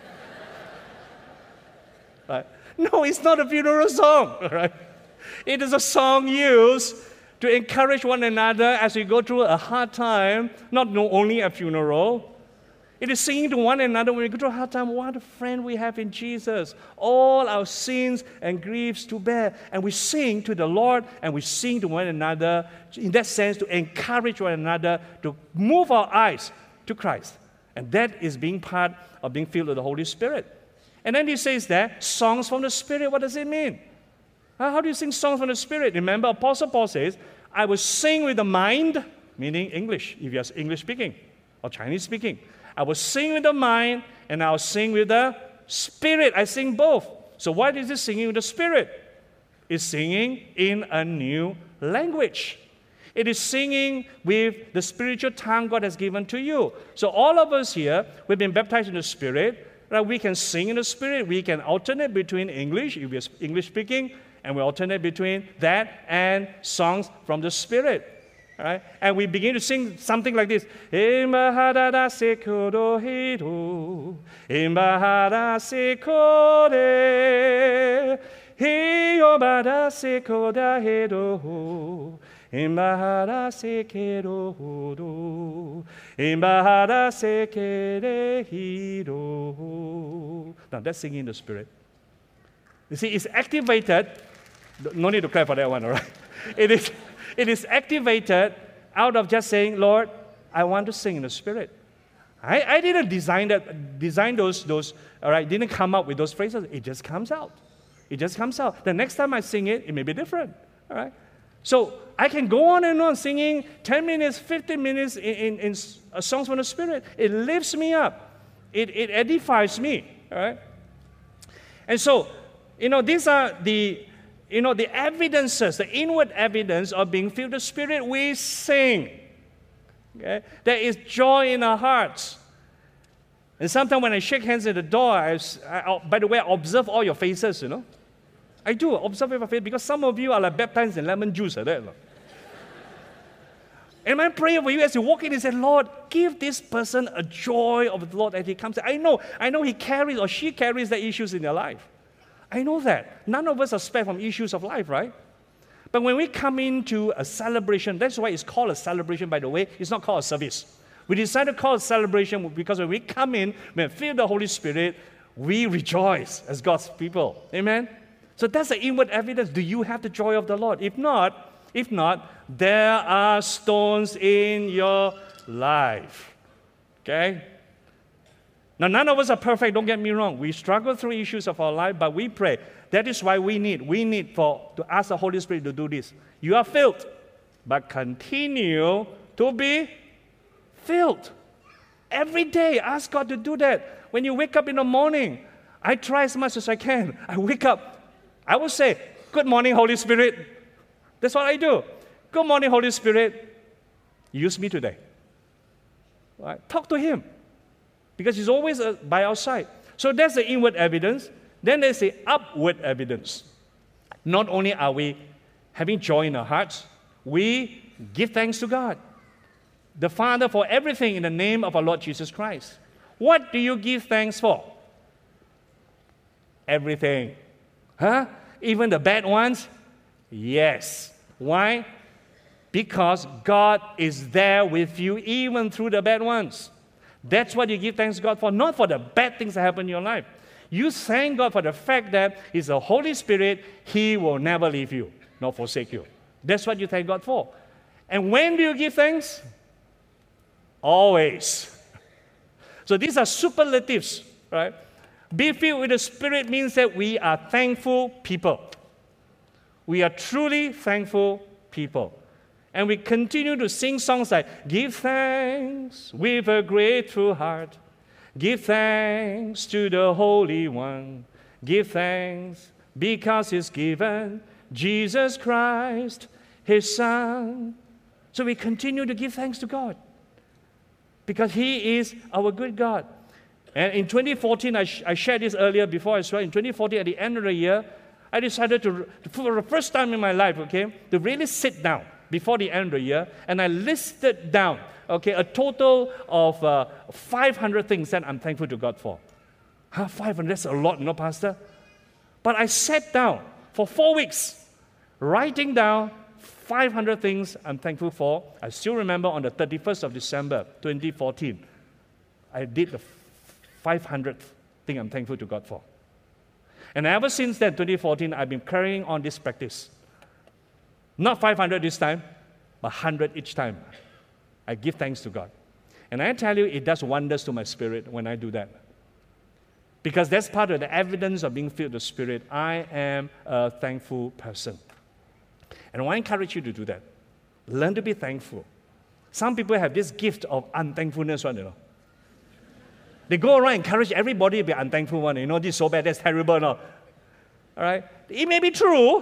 Right? No, it's not a funeral song. Right? It is a song used to encourage one another as we go through a hard time, not only a funeral. It is singing to one another when we go through a hard time. What a friend we have in Jesus. All our sins and griefs to bear. And we sing to the Lord and we sing to one another, in that sense, to encourage one another, to move our eyes to Christ. And that is being part of being filled with the Holy Spirit. And then he says that, songs from the Spirit, what does it mean? How do you sing songs from the Spirit? Remember, Apostle Paul says, I will sing with the mind, meaning English, if you're English speaking, or Chinese speaking. I will sing with the mind, and I'll sing with the Spirit. I sing both. So what is it singing with the Spirit? It's singing in a new language. It is singing with the spiritual tongue God has given to you. So all of us here, we've been baptized in the Spirit. Right? We can sing in the Spirit. We can alternate between English, if we're English speaking, and we alternate between that and songs from the Spirit. Right? And we begin to sing something like this. Imbahada sekodo hido, imbahada sekode, hiobada sekoda hido, imbahada sekedo, imbahada sekede hido. Now that's singing in the Spirit. You see, it's activated. No need to clap for that one, all right? It is. It is activated out of just saying, Lord, I want to sing in the Spirit. I, I didn't design that, design those, those, all right, didn't come up with those phrases. It just comes out. It just comes out. The next time I sing it, it may be different, all right? So I can go on and on singing ten minutes, fifteen minutes in, in, in songs from the Spirit. It lifts me up. It, it edifies me, all right? And so, you know, these are the... You know, the evidences, the inward evidence of being filled with the Spirit, we sing. Okay? There is joy in our hearts. And sometimes when I shake hands at the door, I, I, by the way, I observe all your faces, you know. I do observe your face because some of you are like baptized in lemon juice like that. And I'm praying for you as you walk in and say, Lord, give this person a joy of the Lord as he comes. I know, I know he carries or she carries the issues in their life. I know that. None of us are spared from issues of life, right? But when we come into a celebration, that's why it's called a celebration, by the way. It's not called a service. We decided to call it a celebration because when we come in, when we feel the Holy Spirit, we rejoice as God's people. Amen? So that's the inward evidence. Do you have the joy of the Lord? If not, if not, there are stones in your life. Okay? Now, none of us are perfect, don't get me wrong. We struggle through issues of our life, but we pray. That is why we need, we need for, to ask the Holy Spirit to do this. You are filled, but continue to be filled. Every day, ask God to do that. When you wake up in the morning, I try as much as I can. I wake up, I will say, good morning, Holy Spirit. That's what I do. Good morning, Holy Spirit. Use me today. All right? Talk to Him. Because He's always uh, by our side. So that's the inward evidence. Then there's the upward evidence. Not only are we having joy in our hearts, we give thanks to God, the Father, for everything in the name of our Lord Jesus Christ. What do you give thanks for? Everything. Huh? Even the bad ones? Yes. Why? Because God is there with you even through the bad ones. That's what you give thanks to God for, not for the bad things that happen in your life. You thank God for the fact that He's the Holy Spirit. He will never leave you, nor forsake you. That's what you thank God for. And when do you give thanks? Always. So these are superlatives, right? Be filled with the Spirit means that we are thankful people. We are truly thankful people. And we continue to sing songs like, give thanks with a grateful heart. Give thanks to the Holy One. Give thanks because He's given Jesus Christ, His Son. So we continue to give thanks to God because He is our good God. And in twenty fourteen, I, sh- I shared this earlier before I swear, in twenty fourteen, at the end of the year, I decided to, for the first time in my life, okay, to really sit down before the end of the year, and I listed down, okay, a total of uh, five hundred things that I'm thankful to God for. Huh, five hundred, that's a lot, no, Pastor? But I sat down for four weeks, writing down five hundred things I'm thankful for. I still remember on the thirty-first of December, twenty fourteen, I did the five hundredth thing I'm thankful to God for. And ever since then, twenty fourteen, I've been carrying on this practice. Not five hundred this time, but one hundred each time. I give thanks to God. And I tell you, it does wonders to my spirit when I do that. Because that's part of the evidence of being filled with the Spirit. I am a thankful person. And I want to encourage you to do that. Learn to be thankful. Some people have this gift of unthankfulness, one, you know. They go around and encourage everybody to be unthankful one. You know, this is so bad, that's terrible, no. All right? It may be true,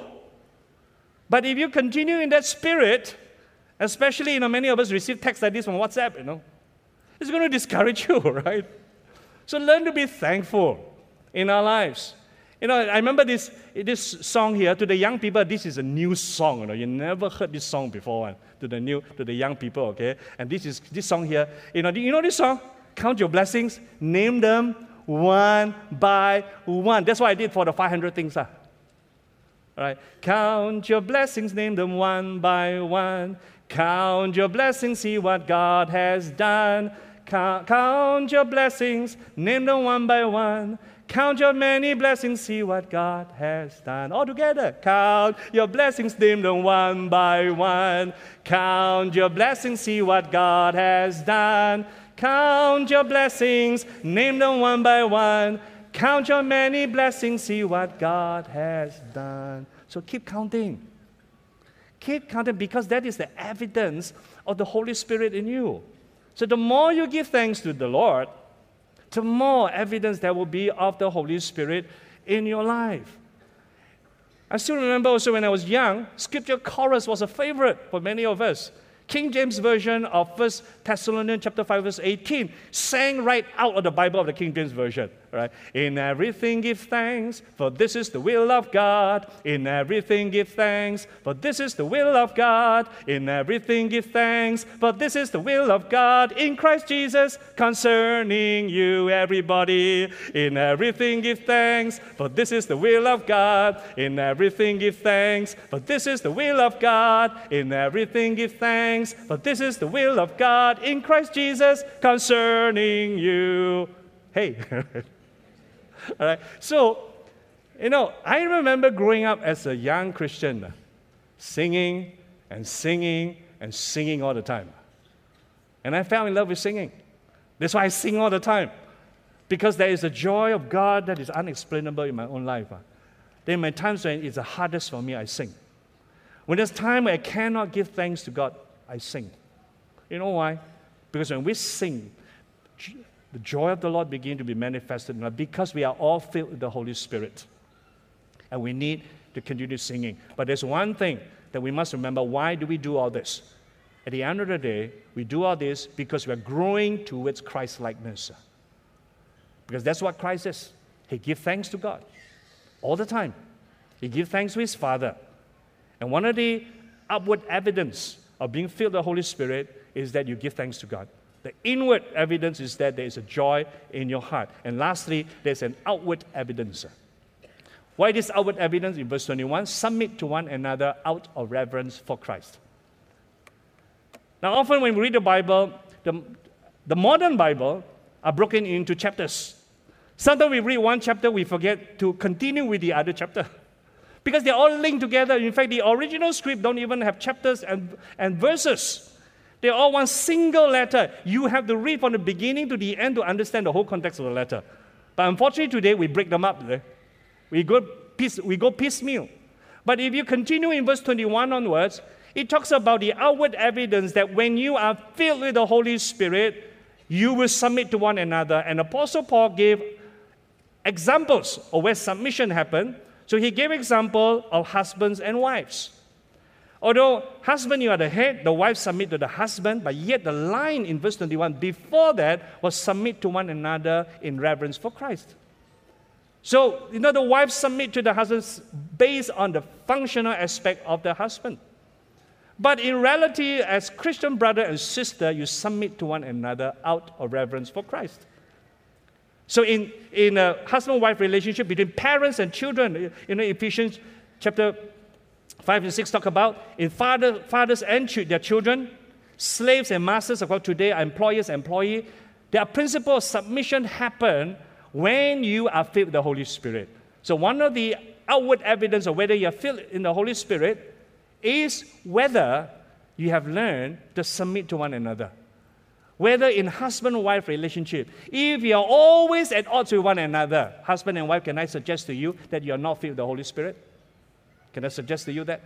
but if you continue in that spirit, especially, you know, many of us receive texts like this from WhatsApp, you know, it's going to discourage you, right? So learn to be thankful in our lives. You know, I remember this, this song here, to the young people, this is a new song, you know, you never heard this song before, uh, to the new, to the young people, okay? And this is, this song here, you know, you know this song? Count your blessings, name them one by one. That's what I did for the five hundred things. Uh. All right. Count your blessings, name them one by one. Count your blessings, see what God has done. Count, count your blessings, name them one by one. Count your many blessings, see what God has done. All together. Count your blessings, name them one by one. Count your blessings, see what God has done. Count your blessings, name them one by one. Count your many blessings, see what God has done. So keep counting. Keep counting because that is the evidence of the Holy Spirit in you. So the more you give thanks to the Lord, the more evidence there will be of the Holy Spirit in your life. I still remember also when I was young, scripture chorus was a favorite for many of us. King James Version of First Thessalonians chapter five, verse eighteen, sang right out of the Bible of the King James Version. Right? In everything give thanks, for this is the will of God. In everything give thanks, for this is the will of God. In everything give thanks, for this is the will of God in Christ Jesus concerning you, everybody. In everything give thanks, for this is the will of God. In everything give thanks, for this is the will of God. In everything give thanks, for this is the will of God in Christ Jesus concerning you. Hey. All right. So, you know, I remember growing up as a young Christian, singing and singing and singing all the time. And I fell in love with singing. That's why I sing all the time. Because there is a joy of God that is unexplainable in my own life. There are times when it's the hardest for me, I sing. When there's time where I cannot give thanks to God, I sing. You know why? Because when we sing, the joy of the Lord begins to be manifested in us because we are all filled with the Holy Spirit. And we need to continue singing. But there's one thing that we must remember. Why do we do all this? At the end of the day, we do all this because we're growing towards Christ-likeness. Because that's what Christ is. He gives thanks to God. all the time. He gives thanks to his Father. And one of the outward evidence of being filled with the Holy Spirit is that you give thanks to God. The inward evidence is that there is a joy in your heart. And lastly, there's an outward evidence. Why this outward evidence? In verse twenty-one, submit to one another out of reverence for Christ. Now, often when we read the Bible, the, the modern Bible are broken into chapters. Sometimes we read one chapter, we forget to continue with the other chapter. Because they're all linked together. In fact, the original script don't even have chapters and, and verses. They're all one single letter. You have to read from the beginning to the end to understand the whole context of the letter. But unfortunately today, we break them up. We go, piece, we go piecemeal. But if you continue in verse twenty-one onwards, it talks about the outward evidence that when you are filled with the Holy Spirit, you will submit to one another. And Apostle Paul gave examples of where submission happened. So he gave example of husbands and wives. Although husband, you are the head, the wife submit to the husband, but yet the line in verse twenty-one before that was submit to one another in reverence for Christ. So, you know, the wife submit to the husband based on the functional aspect of the husband. But in reality, as Christian brother and sister, you submit to one another out of reverence for Christ. So in, in a husband-wife relationship between parents and children, you know, Ephesians chapter five and six talk about in father, fathers and ch- their children, slaves and masters, of course today are employers and employee. Their principle of submission happen when you are filled with the Holy Spirit. So one of the outward evidence of whether you are filled in the Holy Spirit is whether you have learned to submit to one another. Whether in husband-wife relationship, if you are always at odds with one another, husband and wife, can I suggest to you that you are not filled with the Holy Spirit? Can I suggest to you that?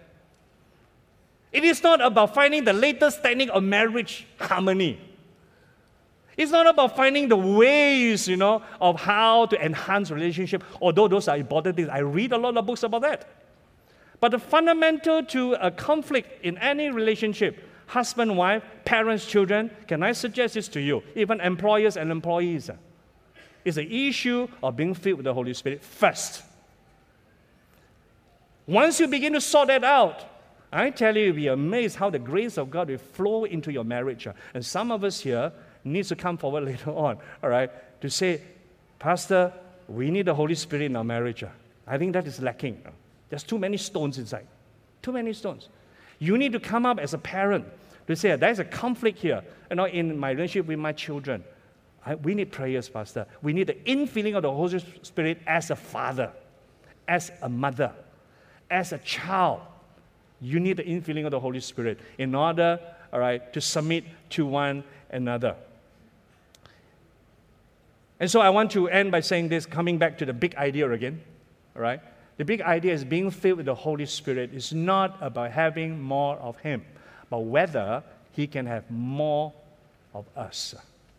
It is not about finding the latest technique of marriage harmony. It's not about finding the ways, you know, of how to enhance relationship, although those are important things. I read a lot of books about that. But the fundamental to a conflict in any relationship, husband, wife, parents, children, can I suggest this to you? Even employers and employees. It's an issue of being filled with the Holy Spirit first. Once you begin to sort that out, I tell you, you'll be amazed how the grace of God will flow into your marriage. And some of us here needs to come forward later on, all right, to say, Pastor, we need the Holy Spirit in our marriage. I think that is lacking. There's too many stones inside. Too many stones. You need to come up as a parent to say, there's a conflict here, you know, in my relationship with my children. I, we need prayers, Pastor. We need the infilling of the Holy Spirit as a father, as a mother, as a child. You need the infilling of the Holy Spirit in order, all right, to submit to one another. And so I want to end by saying this, coming back to the big idea again, all right? The big idea is being filled with the Holy Spirit is not about having more of Him, but whether He can have more of us.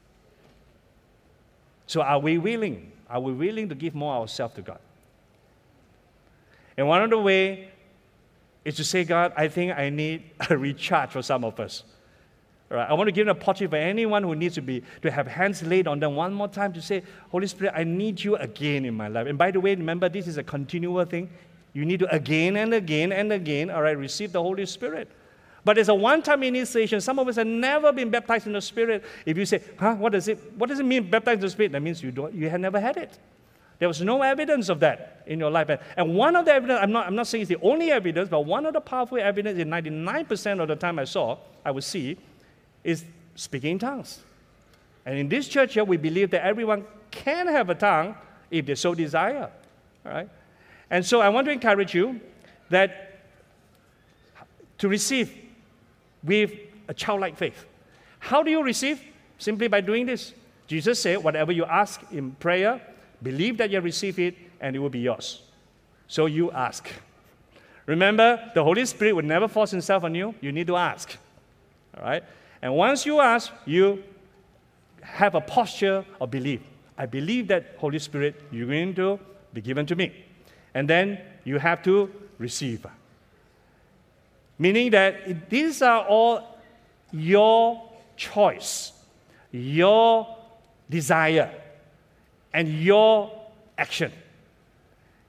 So are we willing? Are we willing to give more of ourselves to God? And one of the ways is to say, God, I think I need a recharge for some of us. All right, I want to give an opportunity for anyone who needs to be to have hands laid on them one more time to say, Holy Spirit, I need you again in my life. And by the way, remember, this is a continual thing. You need to again and again and again, all right, receive the Holy Spirit. But it's a one-time initiation. Some of us have never been baptized in the Spirit. If you say, huh, what does it, what does it mean, baptized in the Spirit? That means you don't, you have never had it. There was no evidence of that in your life. And one of the evidence, I'm not, I'm not saying it's the only evidence, but one of the powerful evidence in ninety-nine percent of the time I saw, I would see, is speaking in tongues. And in this church here, we believe that everyone can have a tongue if they so desire. All right? And so I want to encourage you that to receive with a childlike faith. How do you receive? Simply by doing this. Jesus said, whatever you ask in prayer, believe that you receive it, and it will be yours. So you ask. Remember, the Holy Spirit will never force Himself on you. You need to ask. All right? And once you ask, you have a posture of belief. I believe that Holy Spirit, you're going to be given to me. And then you have to receive. Meaning that these are all your choice, your desire, and your action.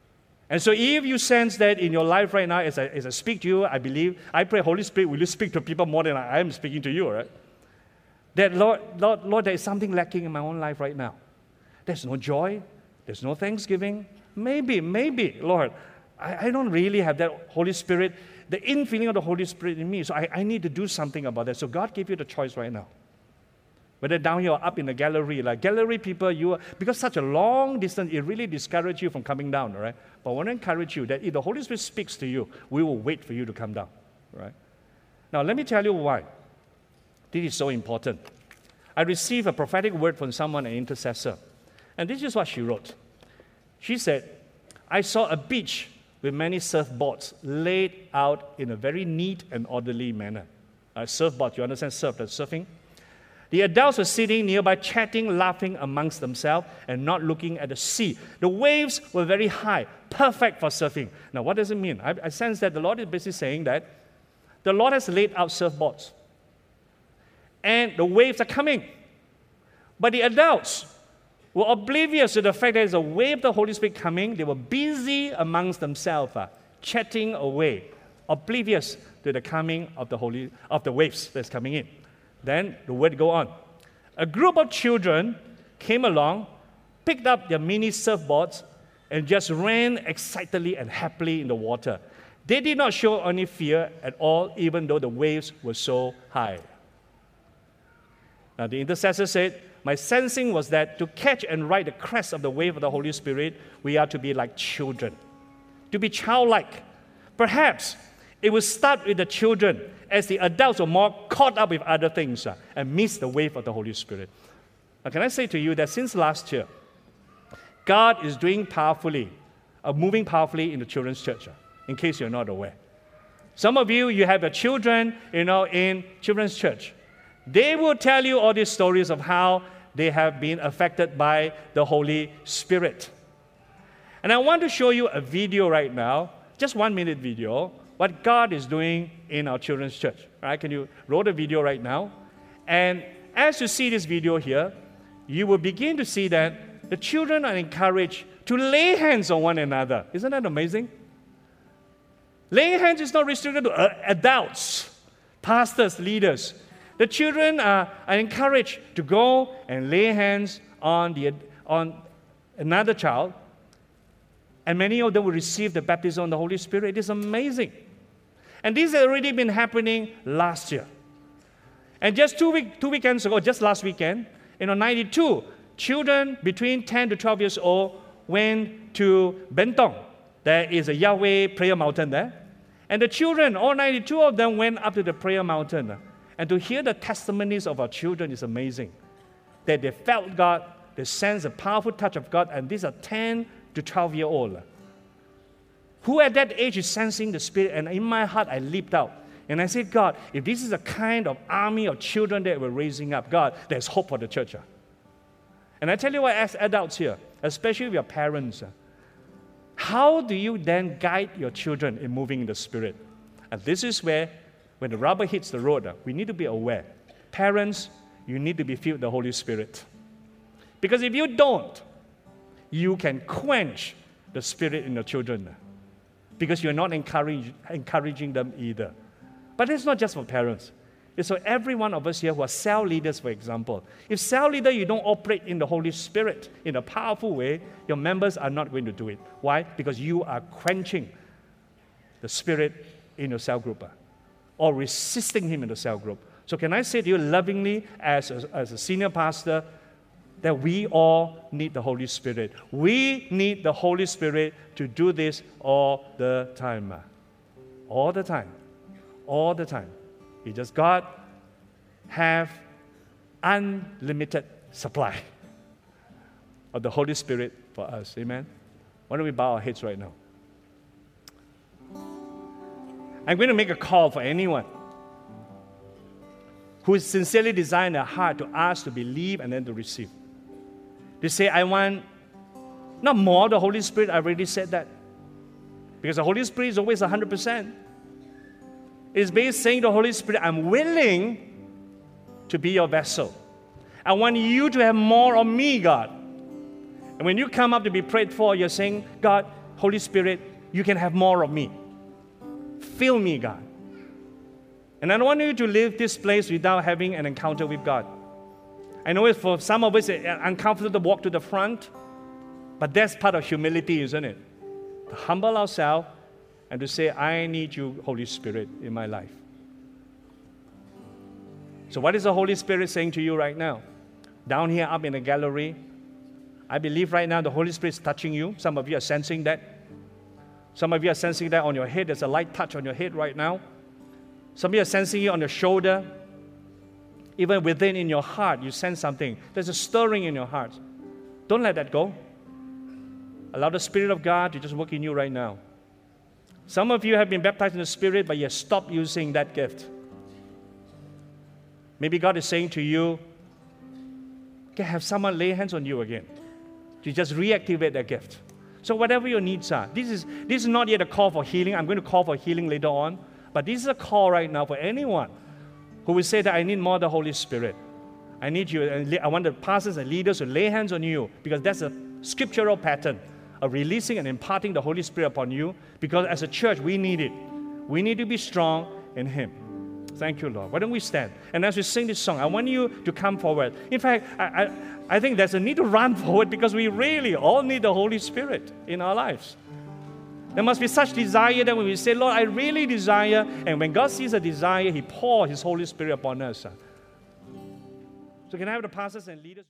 And so if you sense that in your life right now, as I, as I speak to you, I believe, I pray, Holy Spirit, will you speak to people more than I am speaking to you, right? That, Lord, Lord, Lord, there is something lacking in my own life right now. There's no joy. There's no thanksgiving. Maybe, maybe, Lord, I, I don't really have that Holy Spirit, the infilling of the Holy Spirit in me. So I, I need to do something about that. So God gave you the choice right now. Whether down here or up in the gallery, like gallery people, you are, because such a long distance, it really discourages you from coming down, right? But I want to encourage you that if the Holy Spirit speaks to you, we will wait for you to come down, right? Now, let me tell you why. This is so important. I received a prophetic word from someone, an intercessor, and this is what she wrote. She said, I saw a beach with many surfboards laid out in a very neat and orderly manner. A surfboard, you understand surf, that's surfing? The adults were sitting nearby, chatting, laughing amongst themselves, and not looking at the sea. The waves were very high, perfect for surfing. Now, what does it mean? I, I sense that the Lord is basically saying that the Lord has laid out surfboards, and the waves are coming. But the adults were oblivious to the fact that there's a wave of the Holy Spirit coming. They were busy amongst themselves, uh, chatting away, oblivious to the coming of the Holy of the waves that's coming in. Then the word go on. A group of children came along, picked up their mini surfboards, and just ran excitedly and happily in the water. They did not show any fear at all, even though the waves were so high. Now the intercessor said, my sensing was that to catch and ride the crest of the wave of the Holy Spirit, we are to be like children, to be childlike. Perhaps it will start with the children, as the adults are more caught up with other things uh, and miss the wave of the Holy Spirit. Now, can I say to you that since last year, God is doing powerfully, uh, moving powerfully in the children's church, uh, in case you're not aware. Some of you, you have your children, you know, in children's church. They will tell you all these stories of how they have been affected by the Holy Spirit. And I want to show you a video right now, just one minute video, what God is doing in our children's church. Right? Can you roll the video right now? And as you see this video here, you will begin to see that the children are encouraged to lay hands on one another. Isn't that amazing? Laying hands is not restricted to uh, adults, pastors, leaders. The children are, are encouraged to go and lay hands on, the, on another child, and many of them will receive the baptism of the Holy Spirit. It is amazing. And this has already been happening last year. And just two, week, two weekends ago, just last weekend, you know, ninety-two children between ten to twelve years old went to Bentong. There is a Yahweh prayer mountain there. And the children, all ninety-two of them, went up to the prayer mountain. And to hear the testimonies of our children is amazing. That they felt God, they sensed a powerful touch of God, and these are ten to twelve year old. Who at that age is sensing the Spirit, and in my heart I leaped out. And I said, God, if this is a kind of army of children that we're raising up, God, there's hope for the church. And I tell you what, as adults here, especially with your parents, how do you then guide your children in moving in the Spirit? And this is where, when the rubber hits the road, we need to be aware. Parents, you need to be filled with the Holy Spirit. Because if you don't, you can quench the Spirit in your children. Because you're not encourage, encouraging them either. But it's not just for parents. It's for every one of us here who are cell leaders, for example. If cell leader, you don't operate in the Holy Spirit in a powerful way, your members are not going to do it. Why? Because you are quenching the Spirit in your cell group or resisting Him in the cell group. So can I say to you lovingly as a, as a senior pastor, that we all need the Holy Spirit. We need the Holy Spirit to do this all the time. All the time. All the time. He just, God have unlimited supply of the Holy Spirit for us. Amen? Why don't we bow our heads right now? I'm going to make a call for anyone who is sincerely desiring their heart to ask, to believe, and then to receive. They say, I want not more of the Holy Spirit. I already said that. Because the Holy Spirit is always one hundred percent. It's basically saying to the Holy Spirit, I'm willing to be your vessel. I want you to have more of me, God. And when you come up to be prayed for, you're saying, God, Holy Spirit, you can have more of me. Fill me, God. And I don't want you to leave this place without having an encounter with God. I know it's for some of us it's uncomfortable to walk to the front, but that's part of humility, isn't it? To humble ourselves and to say, I need you, Holy Spirit, in my life. So what is the Holy Spirit saying to you right now? Down here, up in the gallery, I believe right now the Holy Spirit is touching you. Some of you are sensing that. Some of you are sensing that on your head. There's a light touch on your head right now. Some of you are sensing it on your shoulder. Even within in your heart, you sense something. There's a stirring in your heart. Don't let that go. Allow the Spirit of God to just work in you right now. Some of you have been baptized in the Spirit, but you have stopped using that gift. Maybe God is saying to you, okay, have someone lay hands on you again to just reactivate that gift. So whatever your needs are, this is, this is not yet a call for healing. I'm going to call for healing later on. But this is a call right now for anyone who will say that I need more of the Holy Spirit. I need you, and I want the pastors and leaders to lay hands on you because that's a scriptural pattern of releasing and imparting the Holy Spirit upon you, because as a church, we need it. We need to be strong in Him. Thank you, Lord. Why don't we stand? And as we sing this song, I want you to come forward. In fact, I, I, I think there's a need to run forward because we really all need the Holy Spirit in our lives. There must be such desire that when we say, Lord, I really desire, and when God sees a desire, He pours His Holy Spirit upon us. So can I have the pastors and leaders?